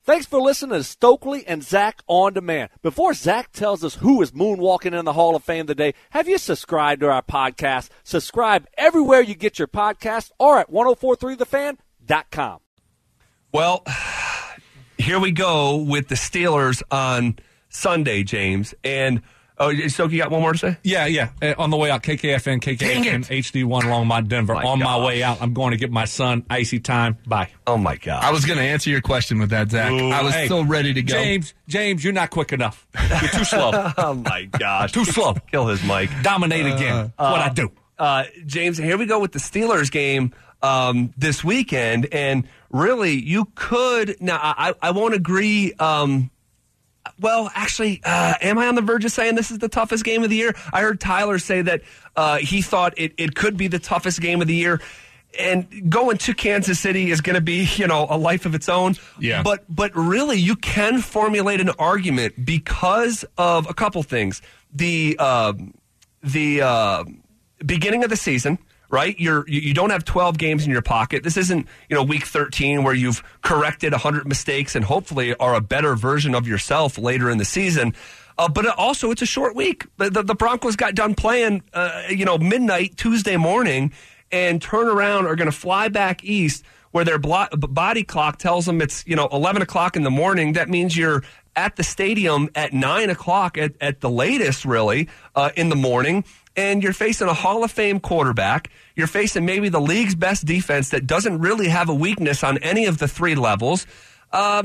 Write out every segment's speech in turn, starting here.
Thanks for listening to Stokely and Zach On Demand. Before Zach tells us who is moonwalking in the Hall of Fame today, have you subscribed to our podcast? Subscribe everywhere you get your podcast or at 1043thefan.com. Well, here we go with the Steelers on Sunday, James. And, so you got one more to say? Yeah. On the way out, KKFN HD1 along my Denver. My way out, I'm going to get my son icy time. Bye. Oh, my God. I was going to answer your question with that, Zach. Ooh, I was so ready to go. James, you're not quick enough. You're too slow. Oh, my gosh. Too slow. Kill his mic. Dominate again. What I do. James, here we go with the Steelers game this weekend. And really, you could – now, I won't agree well, actually, am I on the verge of saying this is the toughest game of the year? I heard Tyler say that he thought it could be the toughest game of the year. And going to Kansas City is going to be, a life of its own. Yeah. But really, you can formulate an argument because of a couple things. The beginning of the season, right? You don't have 12 games in your pocket. This isn't, week 13 where you've corrected 100 mistakes and hopefully are a better version of yourself later in the season. But also, it's a short week. The Broncos got done playing, midnight Tuesday morning, and turn around are going to fly back east where their body clock tells them it's 11 o'clock in the morning. That means you're at the stadium at 9 o'clock at the latest, really, in the morning. And you're facing a Hall of Fame quarterback. You're facing maybe the league's best defense that doesn't really have a weakness on any of the three levels. I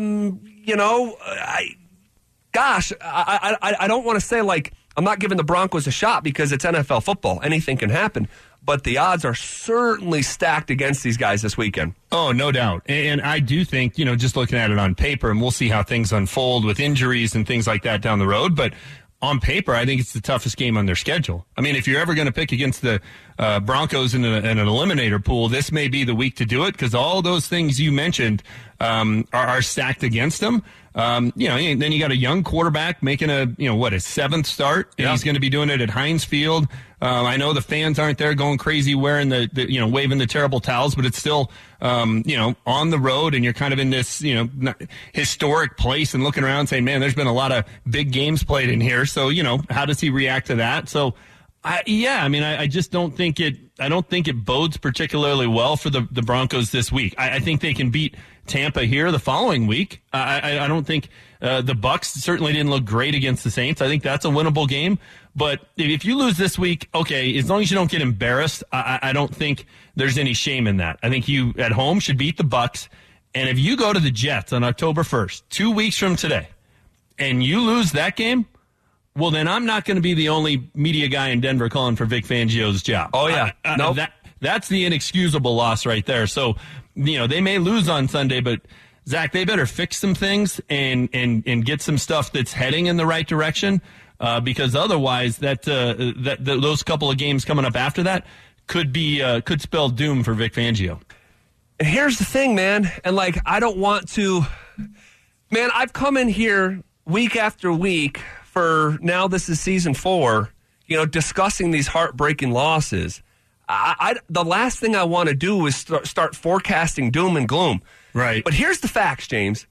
don't want to say I'm not giving the Broncos a shot because it's NFL football. Anything can happen. But the odds are certainly stacked against these guys this weekend. Oh, no doubt. And I do think, just looking at it on paper, and we'll see how things unfold with injuries and things like that down the road, but on paper, I think it's the toughest game on their schedule. I mean, if you're ever going to pick against the Broncos in an eliminator pool, this may be the week to do it because all those things you mentioned are stacked against them. And then you got a young quarterback making his seventh start, and he's going to be doing it at Heinz Field. I know the fans aren't there going crazy wearing waving the terrible towels, but it's still, on the road, and you're kind of in this, historic place and looking around saying, man, there's been a lot of big games played in here. So, how does he react to that? So, I just don't think it bodes particularly well for the Broncos this week. I think they can beat Tampa here the following week. I don't think the Bucs certainly didn't look great against the Saints. I think that's a winnable game. But if you lose this week, okay, as long as you don't get embarrassed, I don't think there's any shame in that. I think you at home should beat the Bucs. And if you go to the Jets on October 1st, 2 weeks from today, and you lose that game, well, then I'm not going to be the only media guy in Denver calling for Vic Fangio's job. Oh, yeah. Nope. That's the inexcusable loss right there. So, they may lose on Sunday, but, Zach, they better fix some things and get some stuff that's heading in the right direction because otherwise those couple of games coming up after that could spell doom for Vic Fangio. And here's the thing, man, and I don't want to – man, I've come in here week after week – for now this is season 4, discussing these heartbreaking losses. The last thing I want to do is start forecasting doom and gloom. Right. But here's the facts, James.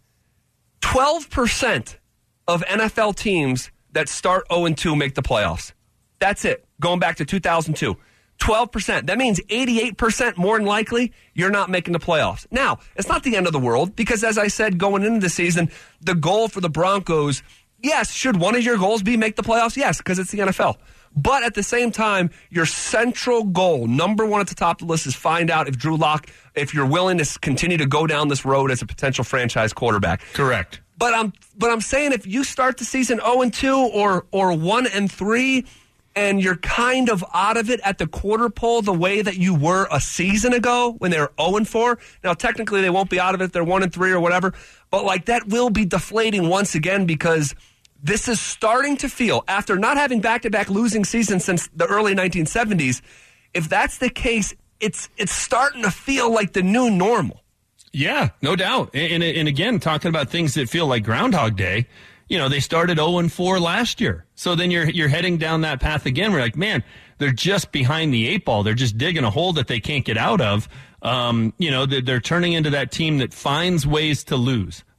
12% of NFL teams that start 0-2 make the playoffs. That's it. Going back to 2002. 12%. That means 88% more than likely you're not making the playoffs. Now, it's not the end of the world because, as I said, going into the season, the goal for the Broncos – yes, should one of your goals be make the playoffs? Yes, because it's the NFL. But at the same time, your central goal, number one at the top of the list, is find out if Drew Lock, if you're willing to continue to go down this road as a potential franchise quarterback. Correct. But I'm saying if you start the season 0-2 or 1-3, and you're kind of out of it at the quarter pole the way that you were a season ago when they were 0-4. Now, technically, they won't be out of it. They're 1-3 or whatever. But, that will be deflating once again because this is starting to feel, after not having back-to-back losing seasons since the early 1970s, if that's the case, it's starting to feel like the new normal. Yeah, no doubt. And again, talking about things that feel like Groundhog Day, they started 0-4 last year. So then you're heading down that path again. We're like, man, they're just behind the 8 ball. They're just digging a hole that they can't get out of. They're turning into that team that finds ways to lose,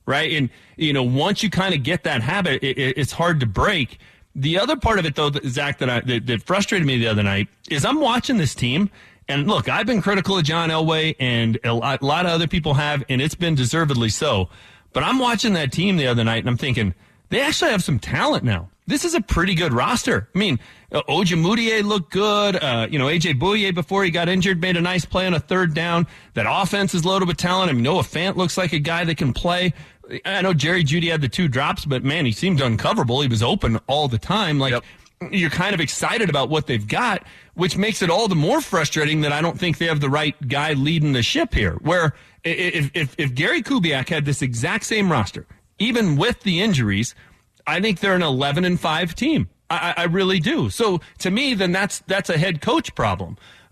right? And, once you kind of get that habit, it's hard to break. The other part of it, though, Zach, that frustrated me the other night is I'm watching this team. And look, I've been critical of John Elway, and a lot of other people have, and it's been deservedly so. But I'm watching that team the other night, and I'm thinking, they actually have some talent now. This is a pretty good roster. I mean, Ojemudia looked good. A.J. Bouye, before he got injured, made a nice play on a third down. That offense is loaded with talent. I mean, Noah Fant looks like a guy that can play. I know Jerry Jeudy had the 2 drops, but, man, he seemed uncoverable. He was open all the time. Yep. You're kind of excited about what they've got, which makes it all the more frustrating that I don't think they have the right guy leading the ship here. Where if Gary Kubiak had this exact same roster, even with the injuries, I think they're an 11-5 team. I really do. So to me, then that's a head coach problem.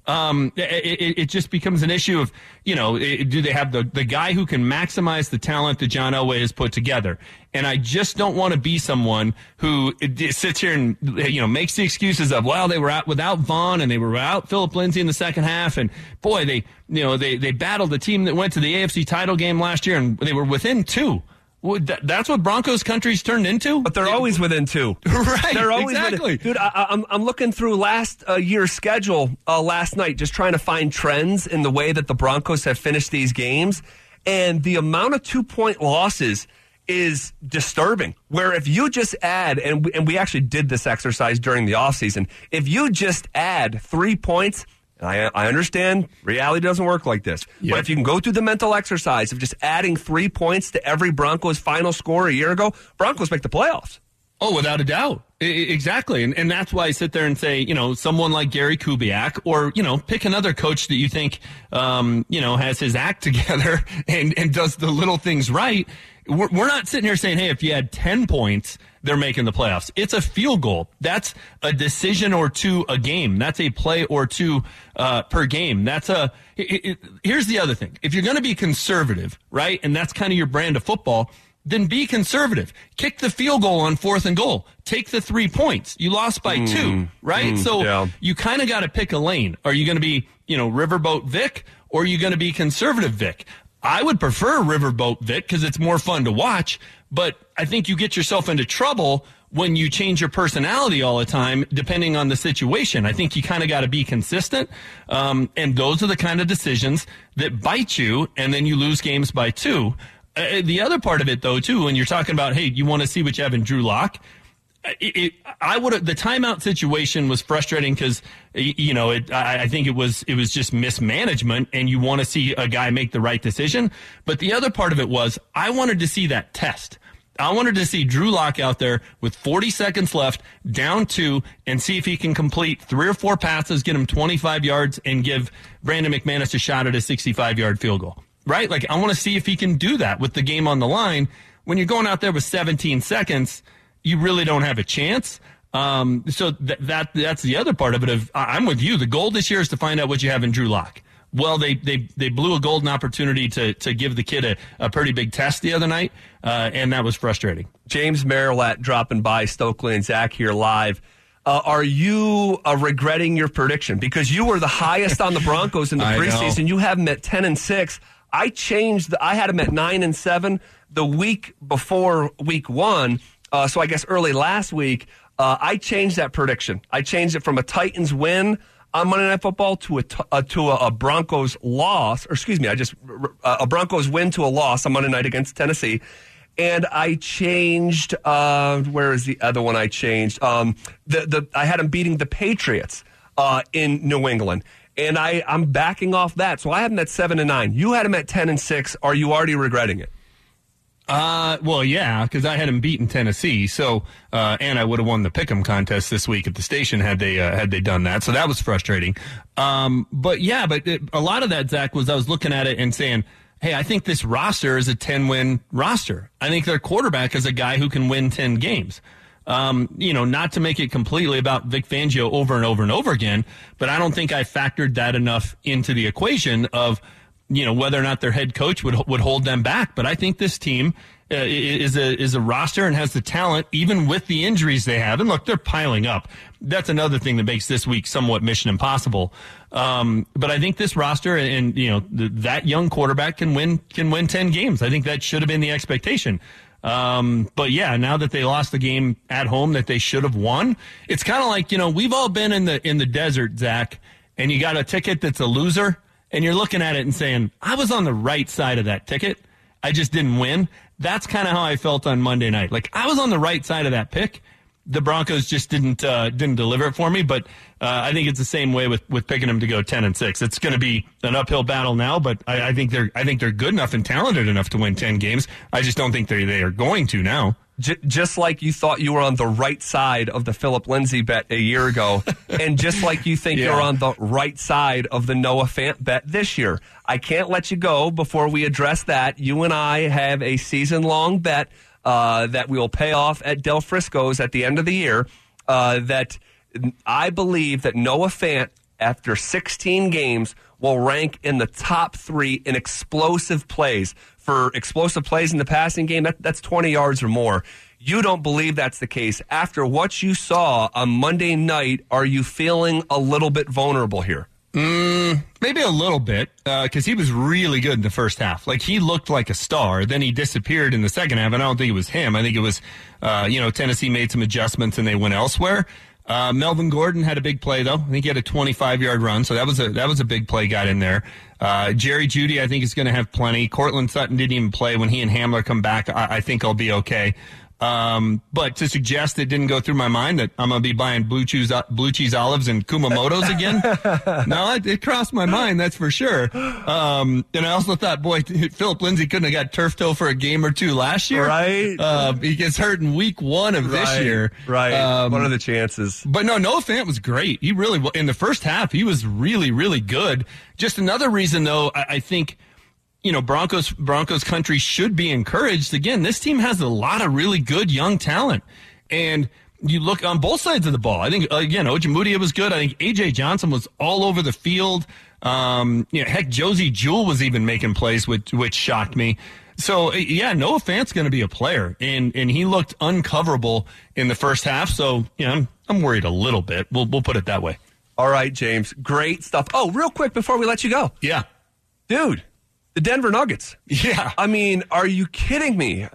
It just becomes an issue of, do they have the guy who can maximize the talent that John Elway has put together? And I just don't want to be someone who sits here and, makes the excuses of, well, they were out without Vaughn and they were without Phillip Lindsay in the second half. And boy, they battled the team that went to the AFC title game last year and they were within 2. That's what Broncos country's turned into? But they're always within 2. Right, they're always exactly. Within. Dude, I'm looking through last year's schedule last night, just trying to find trends in the way that the Broncos have finished these games. And the amount of 2-point losses is disturbing. Where if you just add, and we actually did this exercise during the offseason, if you just add 3 points, I understand reality doesn't work like this. Yep. But if you can go through the mental exercise of just adding 3 points to every Broncos final score a year ago, Broncos make the playoffs. Oh, without a doubt. Exactly. And that's why I sit there and say, someone like Gary Kubiak or, pick another coach that you think, has his act together and does the little things right. We're not sitting here saying, hey, if you had 10 points, they're making the playoffs. It's a field goal. That's a decision or 2 a game. That's a play or 2 per game. Here's the other thing. If you're going to be conservative, right, and that's kind of your brand of football, then be conservative. Kick the field goal on 4th and goal. Take the 3 points. You lost by 2, right? So you kind of got to pick a lane. Are you going to be, Riverboat Vic, or are you going to be conservative Vic? I would prefer Riverboat Vic because it's more fun to watch, but I think you get yourself into trouble when you change your personality all the time, depending on the situation. I think you kind of got to be consistent, and those are the kind of decisions that bite you, and then you lose games by 2. The other part of it, though, too, when you're talking about, hey, you want to see what you have in Drew Lock, the timeout situation was frustrating because, I think it was just mismanagement and you want to see a guy make the right decision. But the other part of it was I wanted to see that test. I wanted to see Drew Lock out there with 40 seconds left, down 2, and see if he can complete 3 or 4 passes, get him 25 yards, and give Brandon McManus a shot at a 65-yard field goal. Right? Like, I want to see if he can do that with the game on the line. When you're going out there with 17 seconds, you really don't have a chance. So that's the other part of it. I'm with you. The goal this year is to find out what you have in Drew Lock. Well, they blew a golden opportunity to give the kid a pretty big test the other night, and that was frustrating. James Merilatt dropping by, Stokely and Zach here live. Are you regretting your prediction? Because you were the highest on the Broncos in the preseason. You have them at 10-6. I had them at 9-7 the week before week 1. So I guess early last week, I changed that prediction. I changed it from a Titans win on Monday Night Football to a Broncos loss. Or excuse me, a Broncos win to a loss on Monday night against Tennessee. And I changed. Where is the other one I changed? I had them beating the Patriots in New England. And I'm backing off that. So I had them at 7-9. You had them at 10-6. Are you already regretting it? Well, yeah, because I had them beaten Tennessee. So, and I would have won the Pick'em contest this week at the station had they done that. So that was frustrating. But a lot of that, Zach, was I was looking at it and saying, hey, I think this roster is a 10-win roster. I think their quarterback is a guy who can win 10 games. Not to make it completely about Vic Fangio over and over and over again, but I don't think I factored that enough into the equation of, whether or not their head coach would hold them back. But I think this team is a roster and has the talent, even with the injuries they have. And look, they're piling up. That's another thing that makes this week somewhat mission impossible. But I think this roster and that young quarterback can win 10 games. I think that should have been the expectation. But yeah, now that they lost the game at home that they should have won, it's kind of like, we've all been in the desert, Zach, and you got a ticket that's a loser, and you're looking at it and saying, I was on the right side of that ticket. I just didn't win. That's kind of how I felt on Monday night. Like, I was on the right side of that pick. The Broncos just didn't deliver it for me, but I think it's the same way with picking them to go 10-6. It's going to be an uphill battle now, but I think they're good enough and talented enough to win 10 games. I just don't think they are going to now. Just like you thought you were on the right side of the Philip Lindsay bet a year ago, and just like you think you're on the right side of the Noah Fant bet this year. I can't let you go before we address that. You and I have a season-long bet that we will pay off at Del Frisco's at the end of the year, that I believe that Noah Fant, after 16 games, will rank in the top 3 in explosive plays. For explosive plays in the passing game, that's 20 yards or more. You don't believe that's the case. After what you saw on Monday night, are you feeling a little bit vulnerable here? Maybe a little bit, because he was really good in the first half. Like, he looked like a star. Then he disappeared in the second half, and I don't think it was him. I think it was, Tennessee made some adjustments and they went elsewhere. Melvin Gordon had a big play, though. I think he had a 25-yard run, so that was a big play got in there. Jerry Jeudy, I think, is going to have plenty. Cortland Sutton didn't even play. When he and Hamler come back, I think I'll be okay. But to suggest it didn't go through my mind that I'm going to be buying blue cheese olives and Kumamoto's again. No, it crossed my mind, that's for sure. And I also thought, boy, Philip Lindsay couldn't have got turf toe for a game or two last year. Right. He gets hurt in week 1 of this year. Right. What are the chances? But no, Noah Fant was great. He really, in the first half, he was really, really good. Just another reason, though, I think, Broncos country should be encouraged. Again, this team has a lot of really good young talent. And you look on both sides of the ball. I think, again, Ojemudia was good. I think A.J. Johnson was all over the field. Heck, Josie Jewell was even making plays, which shocked me. So, yeah, Noah Fant's going to be a player. And he looked uncoverable in the first half. So, I'm worried a little bit. We'll put it that way. All right, James. Great stuff. Oh, real quick before we let you go. Yeah. Dude. The Denver Nuggets. Yeah. I mean, are you kidding me?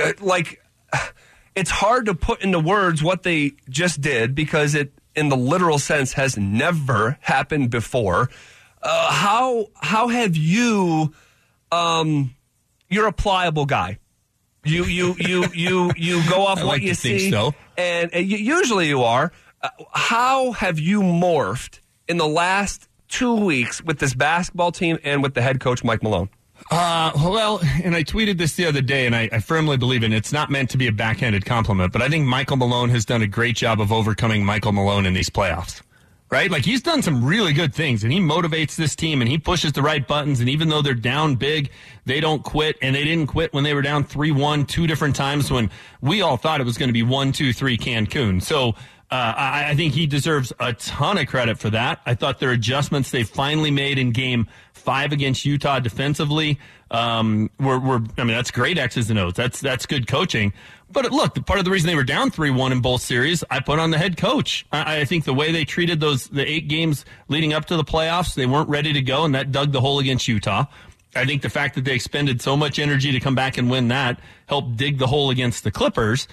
It's hard to put into words what they just did because it, in the literal sense, has never happened before. How have you? You're a pliable guy. You go off what you see, so. And usually you are. How have you morphed in the last 2 weeks with this basketball team and with the head coach, Mike Malone? Well, and I tweeted this the other day, and I firmly believe in it. It's not meant to be a backhanded compliment, but I think Michael Malone has done a great job of overcoming Michael Malone in these playoffs. Right? Like, he's done some really good things, and he motivates this team, and he pushes the right buttons, and even though they're down big, they don't quit, and they didn't quit when they were down 3-1 2 different times when we all thought it was going to be 1-2-3 Cancun. So, I think he deserves a ton of credit for that. I thought their adjustments they finally made in Game 5 against Utah defensively that's great X's and O's. That's good coaching. But look, part of the reason they were down 3-1 in both series, I put on the head coach. I think the way they treated the 8 games leading up to the playoffs, they weren't ready to go, and that dug the hole against Utah. I think the fact that they expended so much energy to come back and win that helped dig the hole against the Clippers.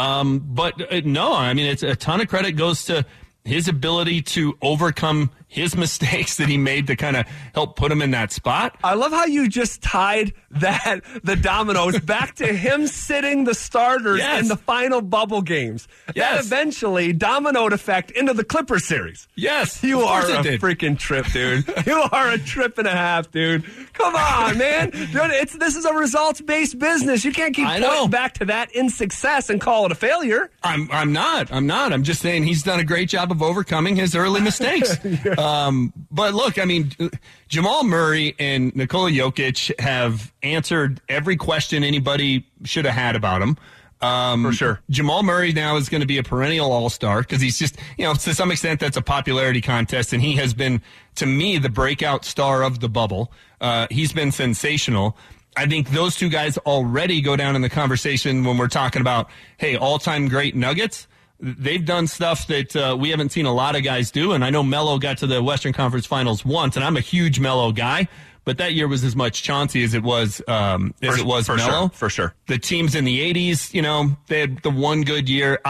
It's a ton of credit goes to his ability to overcome his mistakes that he made to kind of help put him in that spot. I love how you just tied the dominoes back to him sitting the starters in the final bubble games. Yes. That eventually dominoed effect into the Clippers series. Yes. You are a freaking trip, dude. You are a trip and a half, dude. Come on, man. This is a results-based business. You can't keep pointing back to that in success and call it a failure. I'm not. I'm just saying he's done a great job of overcoming his early mistakes. But look, I mean, Jamal Murray and Nikola Jokic have answered every question anybody should have had about him. For sure. Jamal Murray now is going to be a perennial all-star because he's just, to some extent that's a popularity contest, and he has been, to me, the breakout star of the bubble. He's been sensational. I think those two guys already go down in the conversation when we're talking about, hey, all-time great Nuggets. They've done stuff that we haven't seen a lot of guys do, and I know Melo got to the Western Conference Finals once, and I'm a huge Melo guy, but that year was as much Chauncey as it was Melo. For sure. The teams in the 80s, they had the one good year.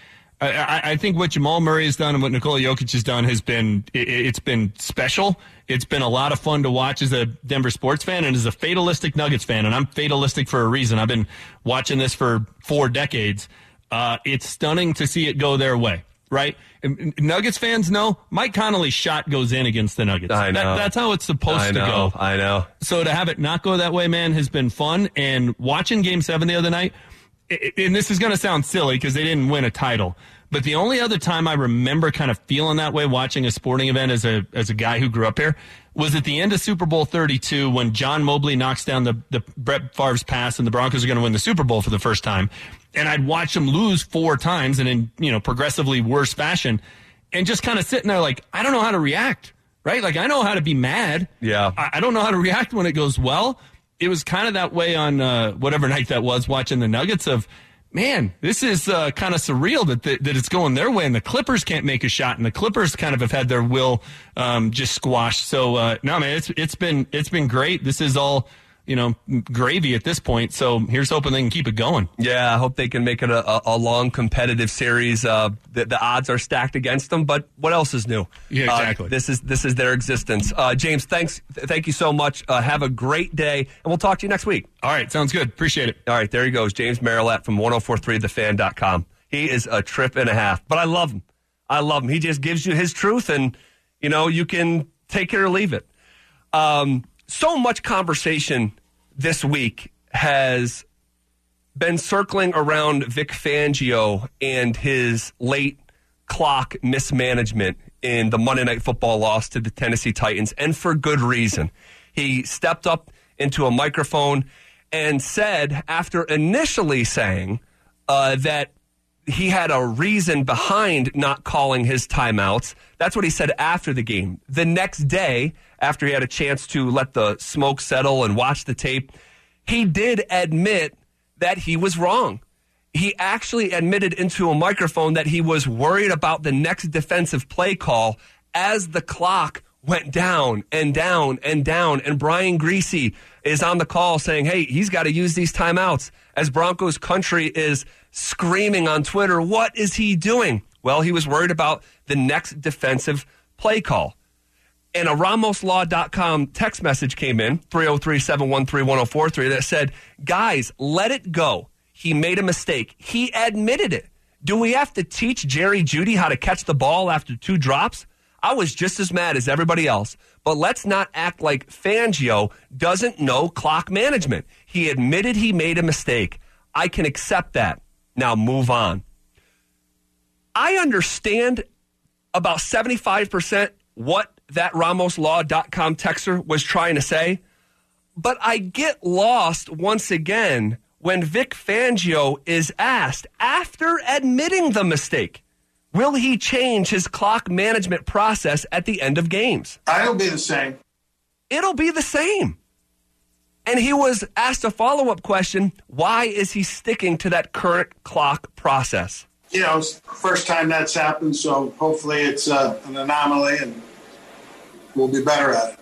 I think what Jamal Murray has done and what Nikola Jokic has done it's been special. It's been a lot of fun to watch as a Denver sports fan and as a fatalistic Nuggets fan, and I'm fatalistic for a reason. I've been watching this for 4 decades. It's stunning to see it go their way, right? Nuggets fans know Mike Conley's shot goes in against the Nuggets. I know. That's how it's supposed to go. I know. So to have it not go that way, man, has been fun. And watching Game 7 the other night, and this is going to sound silly because they didn't win a title, but the only other time I remember kind of feeling that way watching a sporting event as a guy who grew up here was at the end of Super Bowl 32 when John Mobley knocks down the Brett Favre's pass and the Broncos are going to win the Super Bowl for the first time. And I'd watch them lose 4 times and in, progressively worse fashion and just kind of sitting there like, I don't know how to react, right? Like, I know how to be mad. Yeah. I don't know how to react when it goes well. It was kind of that way on whatever night that was watching the Nuggets of, man, this is kind of surreal that it's going their way and the Clippers can't make a shot and the Clippers kind of have had their will just squashed. So, no, man, it's been great. This is all, gravy at this point. So here's hoping they can keep it going. Yeah, I hope they can make it a long competitive series. The odds are stacked against them, but what else is new? Yeah, exactly. This is their existence. James, thank you so much. Have a great day, and we'll talk to you next week. All right, sounds good. Appreciate it. All right, there he goes, James Marilat from 1043thefan.com. He is a trip and a half, but I love him. He just gives you his truth, and you can take it or leave it. So much conversation this week has been circling around Vic Fangio and his late clock mismanagement in the Monday Night Football loss to the Tennessee Titans, and for good reason. He stepped up into a microphone and said, after initially saying that he had a reason behind not calling his timeouts. That's what he said after the game. The next day, after he had a chance to let the smoke settle and watch the tape, he did admit that he was wrong. He actually admitted into a microphone that he was worried about the next defensive play call as the clock went down and down and down. And Brian Griese is on the call saying, hey, he's got to use these timeouts. As Broncos country is screaming on Twitter, what is he doing? Well, he was worried about the next defensive play call. And a RamosLaw.com text message came in, 303-713-1043, that said, guys, let it go. He made a mistake. He admitted it. Do we have to teach Jerry Jeudy how to catch the ball after 2 drops? I was just as mad as everybody else. But let's not act like Fangio doesn't know clock management. He admitted he made a mistake. I can accept that. Now move on. I understand about 75% what that RamosLaw.com texter was trying to say, but I get lost once again when Vic Fangio is asked, after admitting the mistake, will he change his clock management process at the end of games? It'll be the same. It'll be the same. And he was asked a follow-up question, why is he sticking to that current clock process? It's the first time that's happened, so hopefully it's an anomaly and we'll be better at it.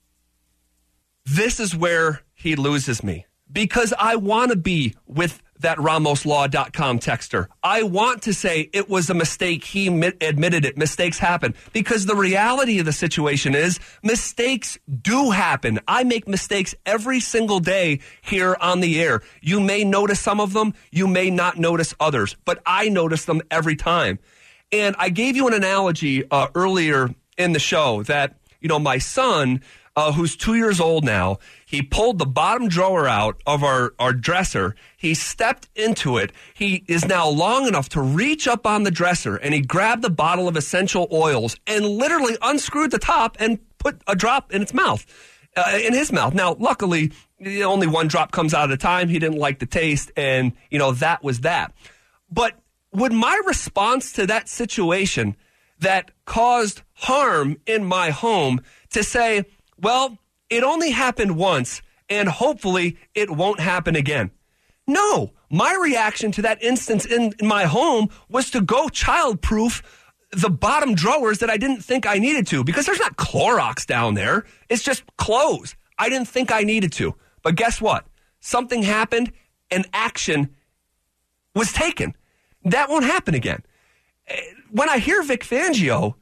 This is where he loses me, because I want to be with that RamosLaw.com texter. I want to say it was a mistake. He admitted it. Mistakes happen. Because the reality of the situation is mistakes do happen. I make mistakes every single day here on the air. You may notice some of them. You may not notice others. But I notice them every time. And I gave you an analogy earlier in the show that, my son, who's 2 years old now, he pulled the bottom drawer out of our dresser. He stepped into it. He is now long enough to reach up on the dresser, and he grabbed the bottle of essential oils and literally unscrewed the top and put a drop in his mouth. Now, luckily, only 1 drop comes out at a time. He didn't like the taste, and, that was that. But would my response to that situation that caused harm in my home to say, well, it only happened once, and hopefully it won't happen again. No, my reaction to that instance in my home was to go childproof the bottom drawers that I didn't think I needed to, because there's not Clorox down there. It's just clothes. I didn't think I needed to. But guess what? Something happened and action was taken. That won't happen again. When I hear Vic Fangio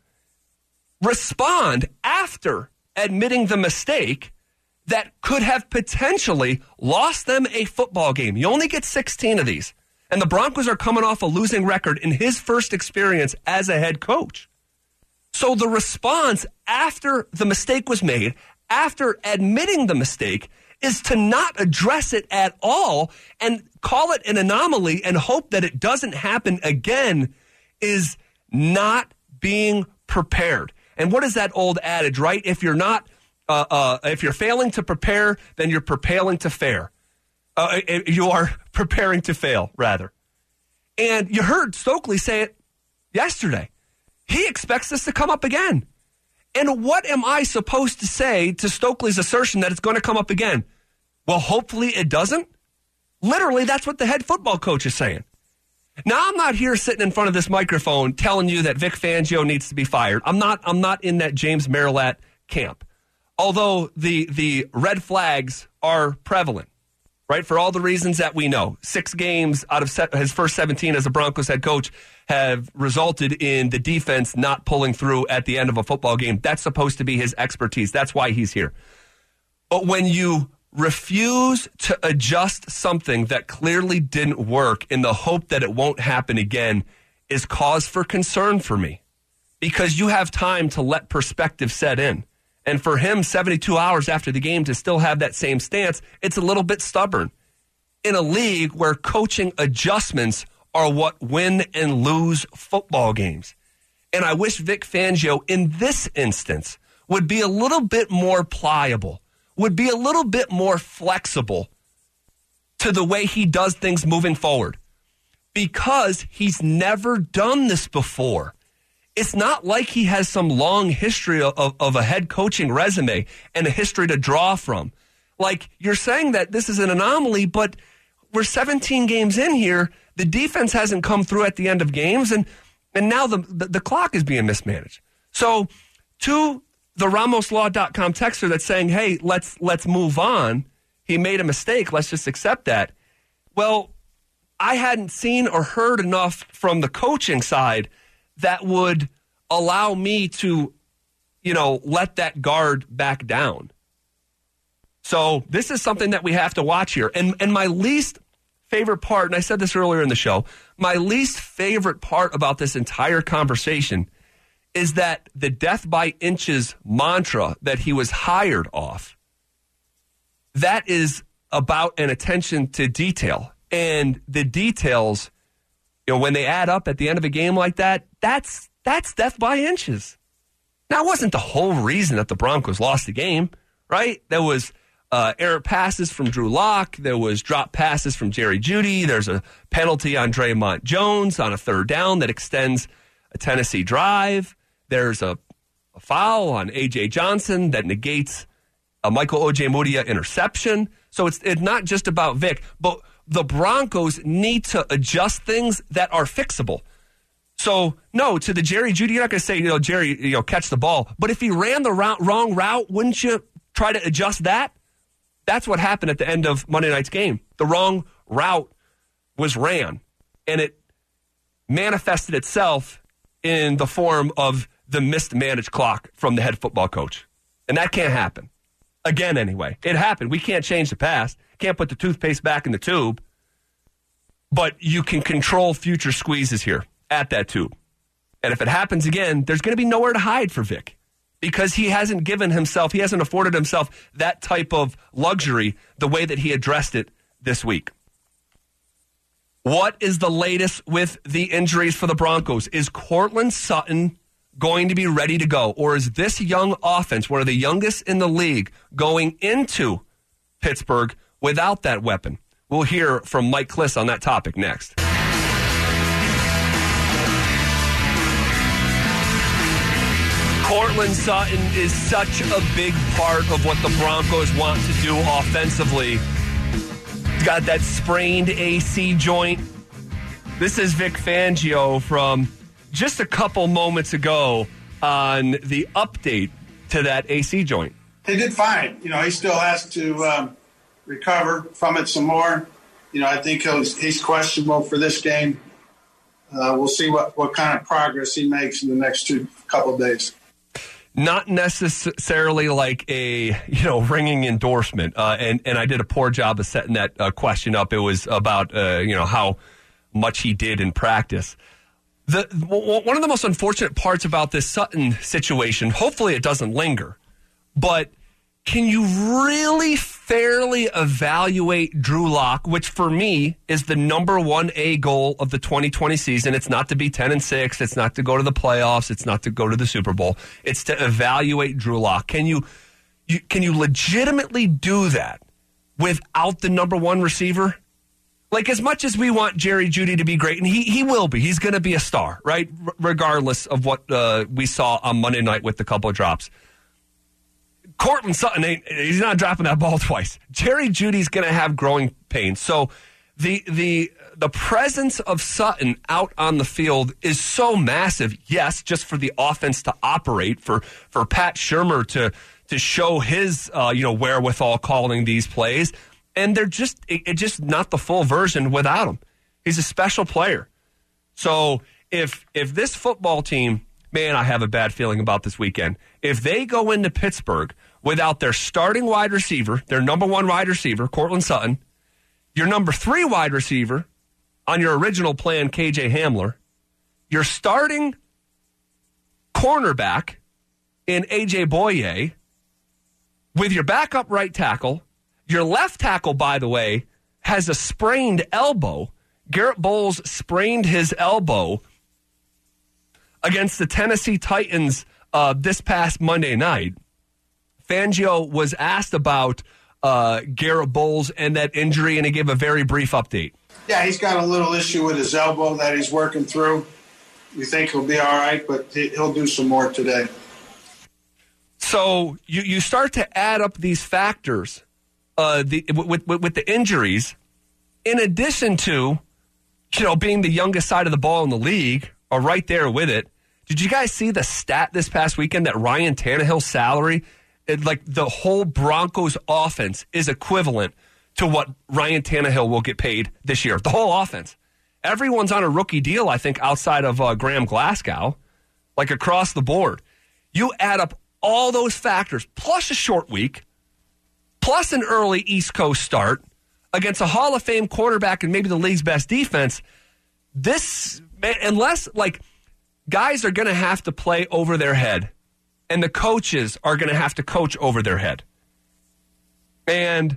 respond after admitting the mistake that could have potentially lost them a football game. You only get 16 of these. And the Broncos are coming off a losing record in his first experience as a head coach. So the response after the mistake was made, after admitting the mistake, is to not address it at all and call it an anomaly and hope that it doesn't happen again, is not being prepared. And what is that old adage, right? If you're not if you're failing to prepare, then you're preparing to fare. You are preparing to fail, rather. And you heard Stokely say it yesterday. He expects this to come up again. And what am I supposed to say to Stokely's assertion that it's going to come up again? Well, hopefully it doesn't. Literally, that's what the head football coach is saying. Now, I'm not here sitting in front of this microphone telling you that Vic Fangio needs to be fired. I'm not in that James Merilatt camp. Although the red flags are prevalent, right? For all the reasons that we know. 6 games out of his first 17 as a Broncos head coach have resulted in the defense not pulling through at the end of a football game. That's supposed to be his expertise. That's why he's here. But when you refuse to adjust something that clearly didn't work in the hope that it won't happen again is cause for concern for me, because you have time to let perspective set in. And for him, 72 hours after the game to still have that same stance, it's a little bit stubborn. In a league where coaching adjustments are what win and lose football games. And I wish Vic Fangio in this instance would be a little bit more pliable, would be a little bit more flexible to the way he does things moving forward. Because he's never done this before. It's not like he has some long history of a head coaching resume and a history to draw from. Like, you're saying that this is an anomaly, but we're 17 games in here. The defense hasn't come through at the end of games, and now the clock is being mismanaged. So to the RamosLaw.com texter that's saying, hey, let's move on. He made a mistake. Let's just accept that. Well, I hadn't seen or heard enough from the coaching side that would allow me to, let that guard back down. So this is something that we have to watch here. And my least favorite part, and I said this earlier in the show, my least favorite part about this entire conversation is that the death by inches mantra that he was hired off, that is about an attention to detail. And the details, when they add up at the end of a game like that, that's death by inches. Now, it wasn't the whole reason that the Broncos lost the game, right? There was errant passes from Drew Lock. There was drop passes from Jerry Jeudy. There's a penalty on Draymond Jones on a third down that extends a Tennessee drive. There's a foul on A.J. Johnson that negates a Michael Ojemudia interception. So it's not just about Vic, but the Broncos need to adjust things that are fixable. So, no, to the Jerry Jeudy, you're not going to say, Jerry, catch the ball. But if he ran the wrong route, wouldn't you try to adjust that? That's what happened at the end of Monday night's game. The wrong route was ran, and it manifested itself in the form of the mismanaged clock from the head football coach. And that can't happen. Again, anyway. It happened. We can't change the past. Can't put the toothpaste back in the tube. But you can control future squeezes here at that tube. And if it happens again, there's going to be nowhere to hide for Vic. Because he hasn't afforded himself that type of luxury the way that he addressed it this week. What is the latest with the injuries for the Broncos? Is Courtland Sutton going to be ready to go? Or is this young offense, one of the youngest in the league, going into Pittsburgh without that weapon? We'll hear from Mike Kliss on that topic next. Courtland Sutton is such a big part of what the Broncos want to do offensively. He's got that sprained AC joint. This is Vic Fangio from just a couple moments ago on the update to that AC joint. He did fine. He still has to recover from it some more. I think he's questionable for this game. We'll see what kind of progress he makes in the next couple of days. Not necessarily like a ringing endorsement, and I did a poor job of setting that question up. It was about how much he did in practice. One of the most unfortunate parts about this Sutton situation, hopefully it doesn't linger, but can you really fairly evaluate Drew Lock, which for me is the number 1A goal of the 2020 season? It's not to be 10-6. It's not to go to the playoffs. It's not to go to the Super Bowl. It's to evaluate Drew Lock. Can you legitimately do that without the number one receiver? Like, as much as we want Jerry Jeudy to be great, and he will be. He's going to be a star, right? Regardless of what we saw on Monday night with the couple of drops. Courtland Sutton, he's not dropping that ball twice. Jerry Jeudy's going to have growing pains. So the presence of Sutton out on the field is so massive. Yes, just for the offense to operate, for Pat Shurmur to show his wherewithal calling these plays, and they're just not the full version without him. He's a special player. So if this football team, man, I have a bad feeling about this weekend. If they go into Pittsburgh without their starting wide receiver, their number one wide receiver, Courtland Sutton, your number 3 wide receiver on your original plan, KJ Hamler, your starting cornerback in AJ Boye, with your backup right tackle, your left tackle, by the way, has a sprained elbow. Garrett Bowles sprained his elbow against the Tennessee Titans this past Monday night. Fangio was asked about Garrett Bowles and that injury, and he gave a very brief update. Yeah, he's got a little issue with his elbow that he's working through. We think he'll be all right, but he'll do some more today. So you start to add up these factors with the injuries, in addition to being the youngest side of the ball in the league, or right there with it. Did you guys see the stat this past weekend that Ryan Tannehill's salary, like the whole Broncos offense, is equivalent to what Ryan Tannehill will get paid this year? The whole offense. Everyone's on a rookie deal, I think, outside of Graham Glasgow, like across the board. You add up all those factors, plus a short week, plus an early East Coast start against a Hall of Fame quarterback and maybe the league's best defense. This, unless, guys are going to have to play over their head, and the coaches are going to have to coach over their head. And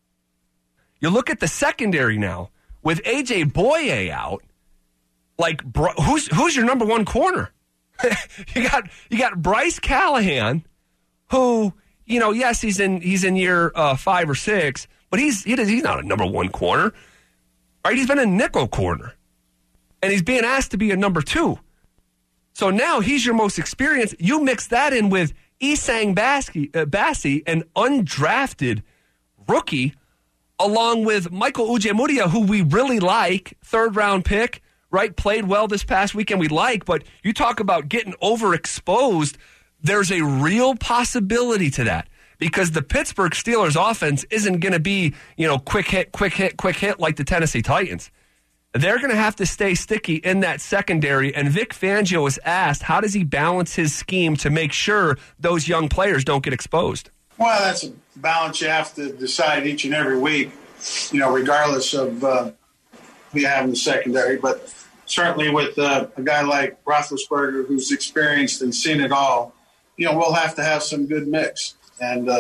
you look at the secondary now, with AJ Boye out, who's your number one corner? you got Bryce Callahan, who, yes, he's in year 5 or 6, but he's not a number one corner, right? He's been a nickel corner, and he's being asked to be a number 2. So now he's your most experienced. You mix that in with Isang Bassi, an undrafted rookie, along with Michael Ujemudia, who we really like, 3rd-round pick, right? Played well this past weekend, we like, but you talk about getting overexposed, there's a real possibility to that, because the Pittsburgh Steelers offense isn't going to be, quick hit like the Tennessee Titans. They're going to have to stay sticky in that secondary, and Vic Fangio was asked, how does he balance his scheme to make sure those young players don't get exposed? Well, that's a balance you have to decide each and every week, regardless of who you have in the secondary. But certainly with a guy like Roethlisberger, who's experienced and seen it all, we'll have to have some good mix. And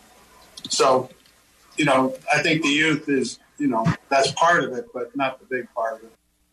so, I think the youth is, that's part of it, but not the big part of it.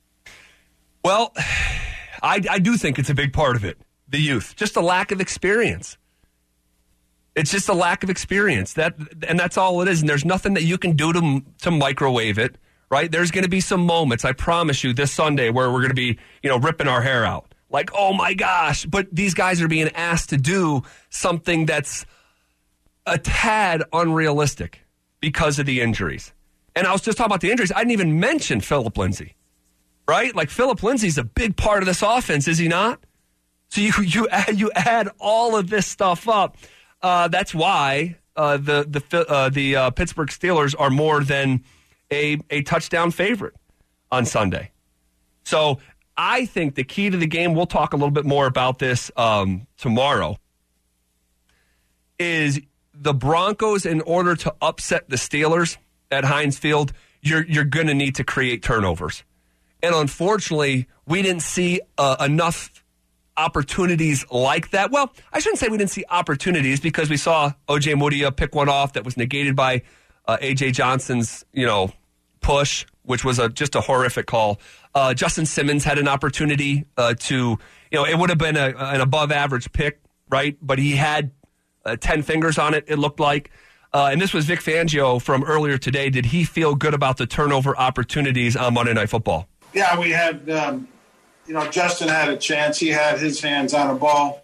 Well, I do think it's a big part of it, the youth. Just a lack of experience. It's just a lack of experience. That's all it is. And there's nothing that you can do to microwave it, right? There's going to be some moments, I promise you, this Sunday where we're going to be, ripping our hair out. like, oh my gosh, but these guys are being asked to do something that's a tad unrealistic because of the injuries. And I was just talking about the injuries. I didn't even mention Philip Lindsay, right? Like, Philip Lindsay's a big part of this offense, is he not? So you add all of this stuff up. That's why the Pittsburgh Steelers are more than a touchdown favorite on Sunday. So I think the key to the game, we'll talk a little bit more about this tomorrow, is the Broncos, in order to upset the Steelers at Heinz Field, you're going to need to create turnovers. And unfortunately, we didn't see enough opportunities like that. Well, I shouldn't say we didn't see opportunities, because we saw O.J. Mudia pick one off that was negated by A.J. Johnson's, push, which was just a horrific call. Justin Simmons had an opportunity to, it would have been an above-average pick, right? But he had 10 fingers on it, it looked like. And this was Vic Fangio from earlier today. Did he feel good about the turnover opportunities on Monday Night Football? Yeah, we had, Justin had a chance. He had his hands on a ball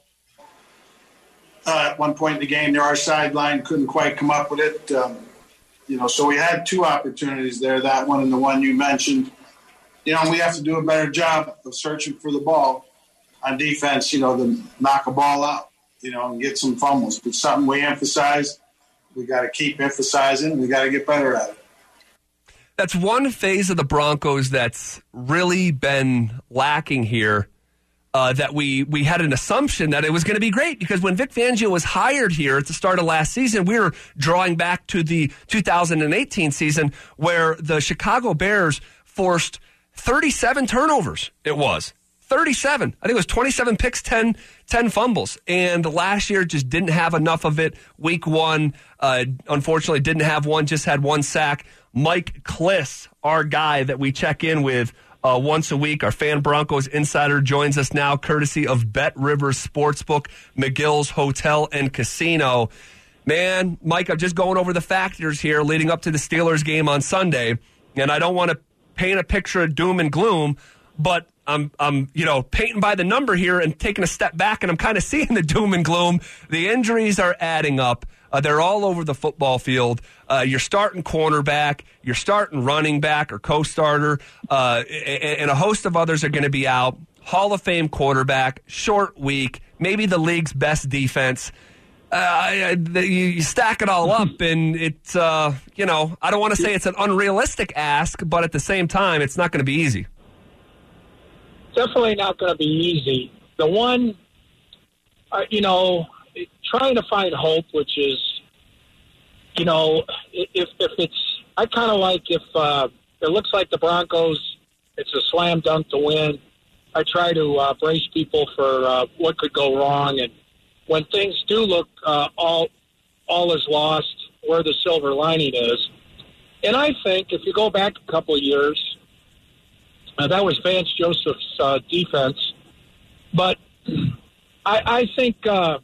at one point in the game near our sideline, couldn't quite come up with it. So we had two opportunities there, that one and the one you mentioned. We have to do a better job of searching for the ball on defense, to knock a ball out, and get some fumbles. It's something we emphasize. We got to keep emphasizing. We got to get better at it. That's one phase of the Broncos that's really been lacking here, that we had an assumption that it was going to be great, because when Vic Fangio was hired here at the start of last season, we were drawing back to the 2018 season where the Chicago Bears forced 37 turnovers. It was 37. I think it was 27 picks, 10 fumbles. And last year just didn't have enough of it. Week one, unfortunately, didn't have one, just had one sack. Mike Kliss, our guy that we check in with once a week, our Fan Broncos insider, joins us now, courtesy of Bet Rivers Sportsbook, McGill's Hotel and Casino. Man, Mike, I'm just going over the factors here leading up to the Steelers game on Sunday, and I don't want to paint a picture of doom and gloom, but I'm painting by the number here and taking a step back, and I'm kind of seeing the doom and gloom. The injuries are adding up. They're all over the football field. You're starting cornerback, you're starting running back or co-starter, and a host of others are going to be out. Hall of Fame quarterback, short week, maybe the league's best defense. You stack it all up, and it's, I don't want to say it's an unrealistic ask, but at the same time, it's not going to be easy. Definitely not going to be easy. The one, trying to find hope, which is, if it's, I kind of like if it looks like the Broncos, it's a slam dunk to win. I try to brace people for what could go wrong, and when things do look all is lost, where the silver lining is. And I think if you go back a couple of years, that was Vance Joseph's defense, but I think.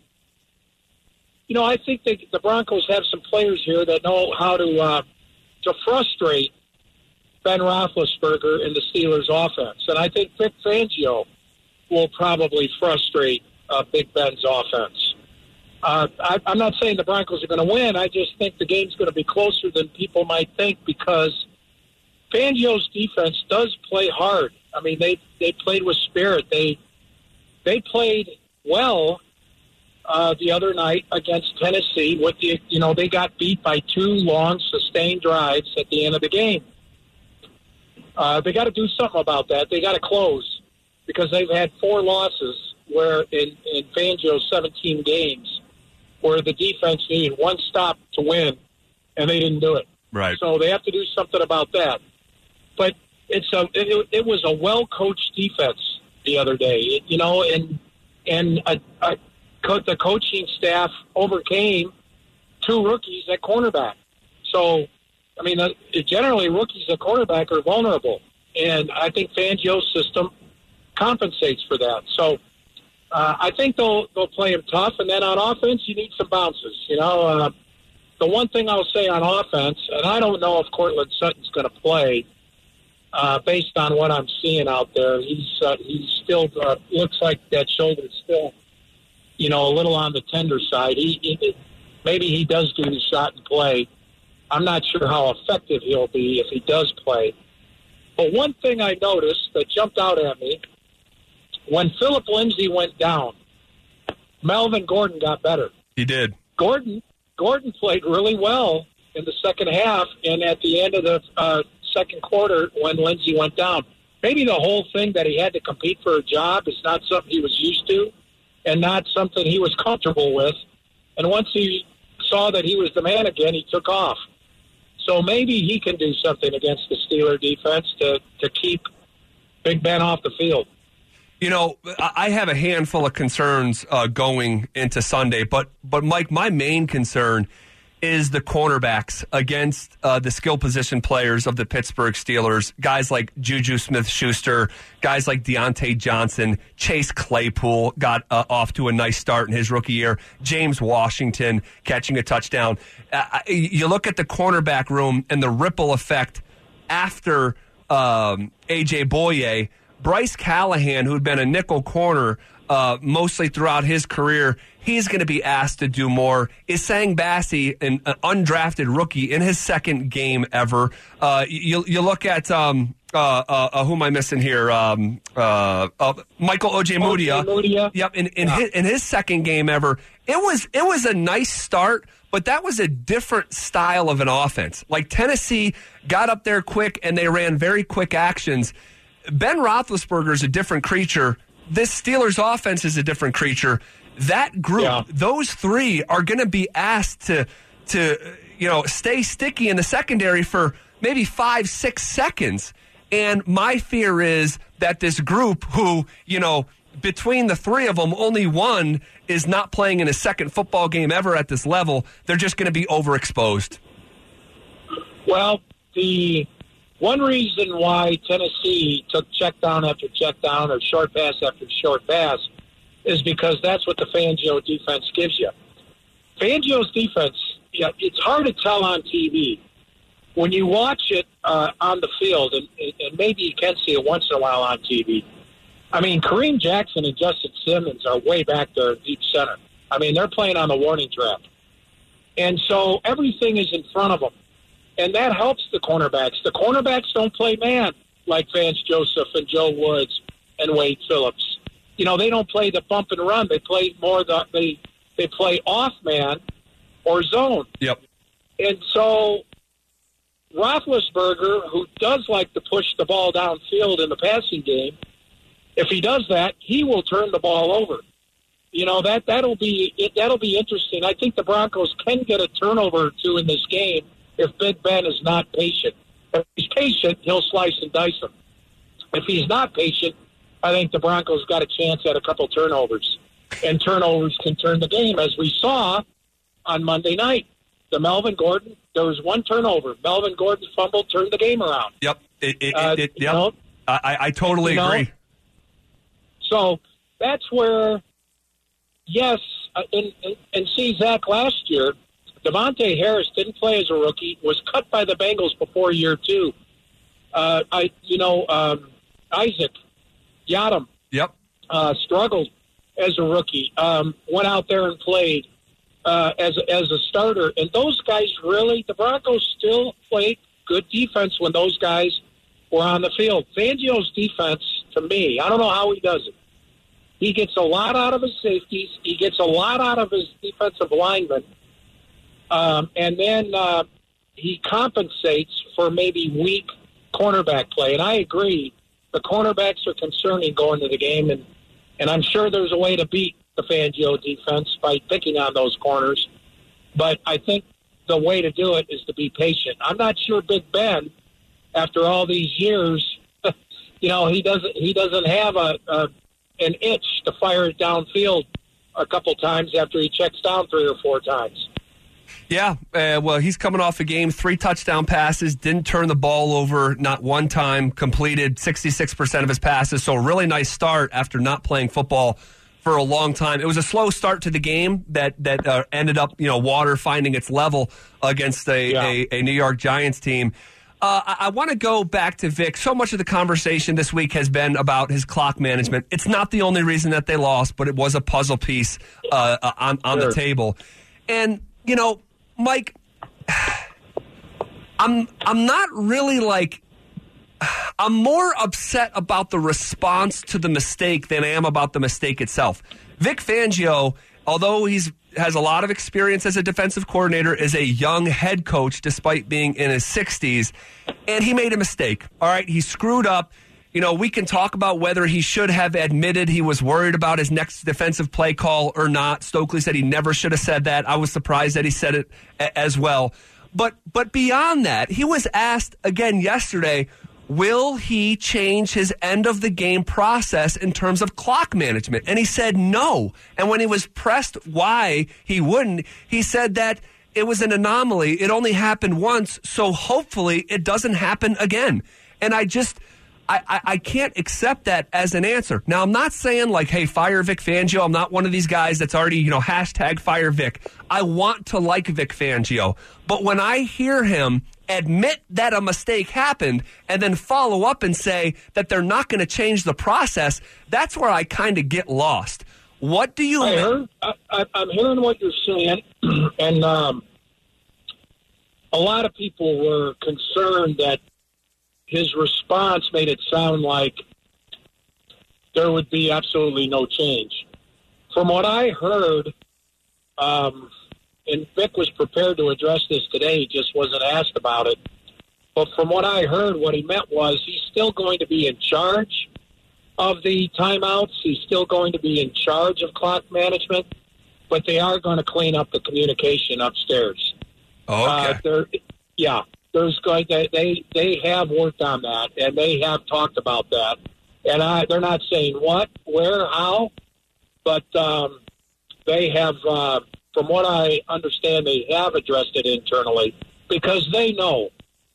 I think the Broncos have some players here that know how to frustrate Ben Roethlisberger in the Steelers' offense. And I think Vic Fangio will probably frustrate Big Ben's offense. I'm not saying the Broncos are going to win. I just think the game's going to be closer than people might think, because Fangio's defense does play hard. I mean, they played with spirit. They played well the other night against Tennessee. They got beat by two long, sustained drives at the end of the game. They got to do something about that. They got to close, because they've had 4 losses where in Fangio's 17 games where the defense needed one stop to win, and they didn't do it. Right. So they have to do something about that. But it was a well-coached defense the other day, and the coaching staff overcame 2 rookies at cornerback. So, I mean, generally rookies at cornerback are vulnerable, and I think Fangio's system compensates for that. So, I think they'll play him tough, and then on offense, you need some bounces. The one thing I'll say on offense, and I don't know if Cortland Sutton's going to play, based on what I'm seeing out there. He's still looks like that shoulder's still, a little on the tender side. Maybe he does do the shot and play. I'm not sure how effective he'll be if he does play. But one thing I noticed that jumped out at me, when Philip Lindsay went down, Melvin Gordon got better. He did. Gordon played really well in the second half, and at the end of the second quarter when Lindsay went down. Maybe the whole thing that he had to compete for a job is not something he was used to and not something he was comfortable with. And once he saw that he was the man again, he took off. So maybe he can do something against the Steeler defense to keep Big Ben off the field. I have a handful of concerns going into Sunday, but Mike, my main concern is the cornerbacks against the skill position players of the Pittsburgh Steelers, guys like Juju Smith-Schuster, guys like Deontay Johnson, Chase Claypool got off to a nice start in his rookie year, James Washington catching a touchdown. You look at the cornerback room and the ripple effect after A.J. Boye, Bryce Callahan, who had been a nickel corner mostly throughout his career, he's going to be asked to do more. Isang Bassi, an undrafted rookie in his second game ever. You look at who am I missing here? Michael Ojemudia. Yep, in his second game ever. It was a nice start, but that was a different style of an offense. Like Tennessee got up there quick and they ran very quick actions. Ben Roethlisberger is a different creature. This Steelers offense is a different creature. That group, those three are going to be asked to stay sticky in the secondary for maybe 5-6 seconds. And my fear is that this group who, between the three of them, only one is not playing in a second football game ever at this level. They're just going to be overexposed. Well, the one reason why Tennessee took check down after check down or short pass after short pass is because that's what the Fangio defense gives you. Fangio's defense, it's hard to tell on TV. When you watch it on the field, and maybe you can see it once in a while on TV, I mean, Kareem Jackson and Justin Simmons are way back there in deep center. I mean, they're playing on the warning track. And so everything is in front of them. And that helps the cornerbacks. The cornerbacks don't play man like Vance Joseph and Joe Woods and Wade Phillips. They don't play the bump and run. They play more they play off man or zone. Yep. And so Roethlisberger, who does like to push the ball downfield in the passing game, if he does that, he will turn the ball over. That'll be interesting. I think the Broncos can get a turnover or two in this game if Big Ben is not patient. If he's patient, he'll slice and dice them. If he's not patient, I think the Broncos got a chance at a couple turnovers. And turnovers can turn the game, as we saw on Monday night. The Melvin Gordon, there was one turnover. Melvin Gordon fumbled, turned the game around. Yep. I totally agree. So that's where, yes, and see, Zach, last year, Devontae Harris didn't play as a rookie, was cut by the Bengals before year two. Isaac Yiadom struggled as a rookie, went out there and played as a starter. And those guys really, the Broncos still played good defense when those guys were on the field. Fangio's defense, to me, I don't know how he does it. He gets a lot out of his safeties. He gets a lot out of his defensive linemen. And then he compensates for maybe weak cornerback play. And I agree, the cornerbacks are concerning going to the game, and I'm sure there's a way to beat the Fangio defense by picking on those corners. But I think the way to do it is to be patient. I'm not sure Big Ben, after all these years, he doesn't have an itch to fire it downfield a couple times after he checks down 3 or 4 times. Yeah, well, he's coming off a game, 3 touchdown passes, didn't turn the ball over not one time, completed 66% of his passes. So a really nice start after not playing football for a long time. It was a slow start to the game that ended up, water finding its level against a New York Giants team. I want to go back to Vic. So much of the conversation this week has been about his clock management. It's not the only reason that they lost, but it was a puzzle piece on the table. And, you know, Mike, I'm not really like... I'm more upset about the response to the mistake than I am about the mistake itself. Vic Fangio, although has a lot of experience as a defensive coordinator, is a young head coach despite being in his 60s, and he made a mistake. All right, he screwed up. You know, we can talk about whether he should have admitted he was worried about his next defensive play call or not. Stokely said he never should have said that. I was surprised that he said it as well. But beyond that, he was asked again yesterday, will he change his end-of-the-game process in terms of clock management? And he said no. And when he was pressed why he wouldn't, he said that it was an anomaly. It only happened once, so hopefully it doesn't happen again. And I can't accept that as an answer. Now, I'm not saying like, hey, fire Vic Fangio. I'm not one of these guys that's already, hashtag fire Vic. I want to like Vic Fangio. But when I hear him admit that a mistake happened and then follow up and say that they're not going to change the process, that's where I kind of get lost. What do you... I'm hearing what you're saying, and a lot of people were concerned that his response made it sound like there would be absolutely no change. From what I heard, and Vic was prepared to address this today, he just wasn't asked about it. But from what I heard, what he meant was he's still going to be in charge of the timeouts. He's still going to be in charge of clock management, but they are going to clean up the communication upstairs. Oh, okay. They have worked on that, and they have talked about that. And they're not saying what, where, how, but they have... from what I understand, they have addressed it internally because they know.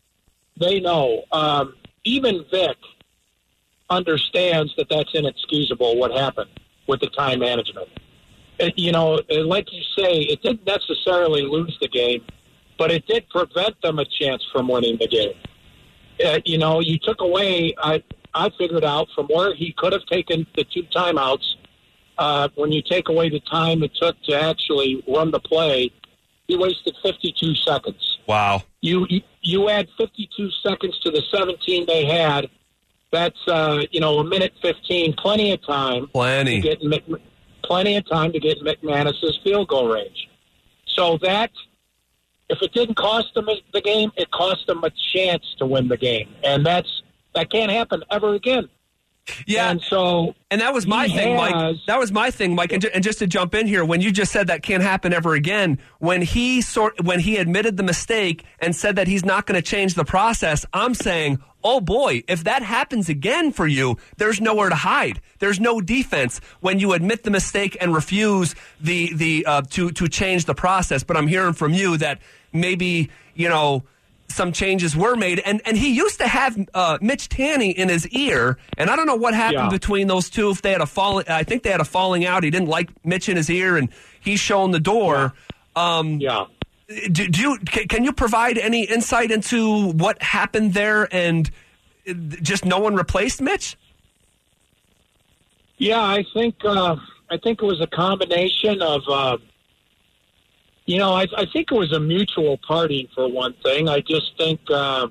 Even Vic understands that that's inexcusable, what happened with the time management. Like you say, it didn't necessarily lose the game, but it did prevent them a chance from winning the game. You took away, I figured out from where he could have taken the 2 timeouts. When you take away the time it took to actually run the play, he wasted 52 seconds. Wow. You add 52 seconds to the 17 they had, that's, a minute 15, plenty of time. Plenty of time to get McManus's field goal range. So that, if it didn't cost them the game, it cost them a chance to win the game. And that can't happen ever again. Yeah, and that was my thing, Mike. That was my thing, Mike. And just to jump in here, when you just said that can't happen ever again, when he admitted the mistake and said that he's not going to change the process, I'm saying, oh boy, if that happens again for you, there's nowhere to hide. There's no defense when you admit the mistake and refuse to change the process. But I'm hearing from you that maybe some changes were made, and he used to have Mitch Tanny in his ear, and I don't know what happened between those two. If they had I think they had a falling out. He didn't like Mitch in his ear, and he's shown the door. Can you provide any insight into what happened there, and just no one replaced Mitch? Yeah, I think it was a combination of. I think it was a mutual parting for one thing. I just think, I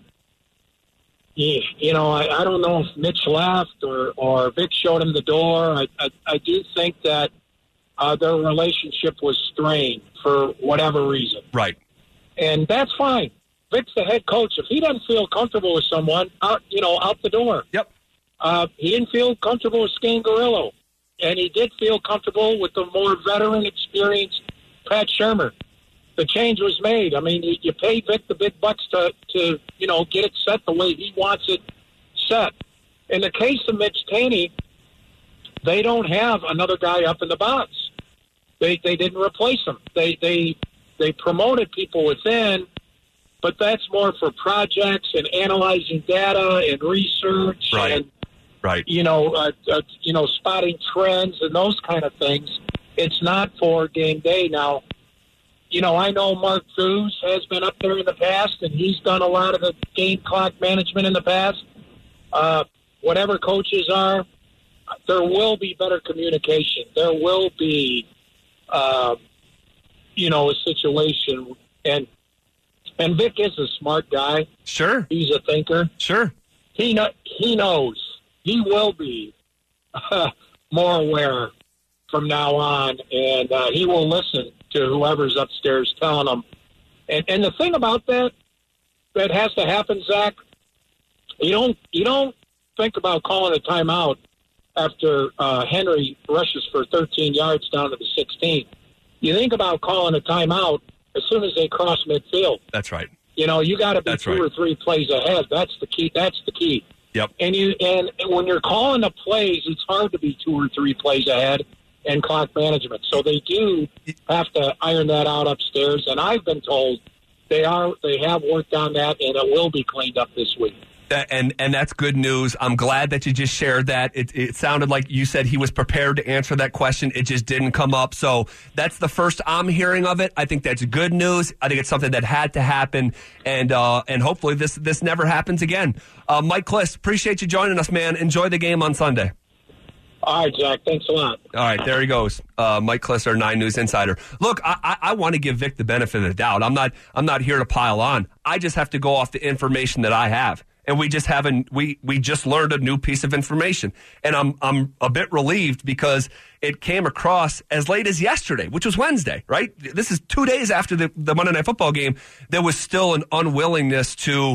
don't know if Mitch left or Vic showed him the door. I do think that their relationship was strained for whatever reason. Right. And that's fine. Vic's the head coach. If he doesn't feel comfortable with someone, out the door. Yep. He didn't feel comfortable with Scangarello, and he did feel comfortable with the more veteran, experienced Pat Shurmur. The change was made. I mean, you pay Vic the big bucks to get it set the way he wants it set. In the case of Mitch Tanny, they don't have another guy up in the box. They didn't replace him. They promoted people within, but that's more for projects and analyzing data and research and spotting trends and those kind of things. It's not for game day. Now, I know Mark Foos has been up there in the past, and he's done a lot of the game clock management in the past. Whatever coaches are, there will be better communication. There will be, a situation. And Vic is a smart guy. Sure. He's a thinker. Sure. He knows. He will be more aware from now on, and he will listen to whoever's upstairs telling him. And the thing about that has to happen, Zach, you don't think about calling a timeout after Henry rushes for 13 yards down to the 16. You think about calling a timeout as soon as they cross midfield. That's right. You got to be two or three plays ahead. That's the key. Yep. And when you're calling the plays, it's hard to be 2 or 3 plays ahead in clock management. So they do have to iron that out upstairs. And I've been told they have worked on that, and it will be cleaned up this week. And that's good news. I'm glad that you just shared that. It sounded like you said he was prepared to answer that question. It just didn't come up. So that's the first I'm hearing of it. I think that's good news. I think it's something that had to happen, and hopefully this never happens again. Mike Klis, appreciate you joining us, man. Enjoy the game on Sunday. All right, Jack. Thanks a lot. All right, there he goes. Mike Klis, our 9 News insider. Look, I want to give Vic the benefit of the doubt. I'm not here to pile on. I just have to go off the information that I have. And we just we just learned a new piece of information, and I'm a bit relieved because it came across as late as yesterday, which was Wednesday, right? This is 2 days after the Monday Night Football game. There was still an unwillingness to,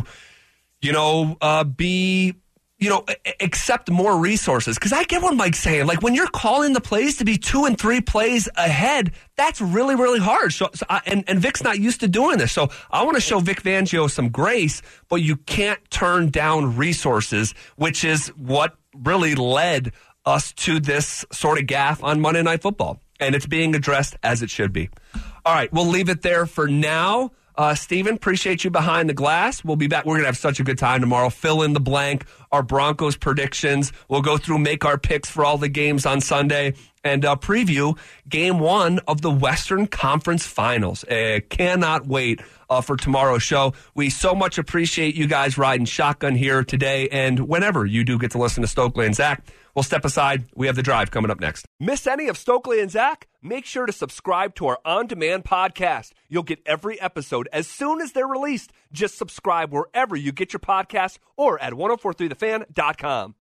accept more resources. Because I get what Mike's saying. Like, when you're calling the plays to be 2 and 3 plays ahead, that's really, really hard. And Vic's not used to doing this. So I want to show Vic Fangio some grace, but you can't turn down resources, which is what really led us to this sort of gaffe on Monday Night Football. And it's being addressed as it should be. All right, we'll leave it there for now. Steven, appreciate you behind the glass. We'll be back. We're going to have such a good time tomorrow. Fill in the blank, our Broncos predictions. We'll go through, make our picks for all the games on Sunday, and preview Game 1 of the Western Conference Finals. Cannot wait for tomorrow's show. We so much appreciate you guys riding shotgun here today, and whenever you do get to listen to Stokely and Zach, we'll step aside. We have The Drive coming up next. Miss any of Stokely and Zach? Make sure to subscribe to our on-demand podcast. You'll get every episode as soon as they're released. Just subscribe wherever you get your podcasts or at 1043thefan.com.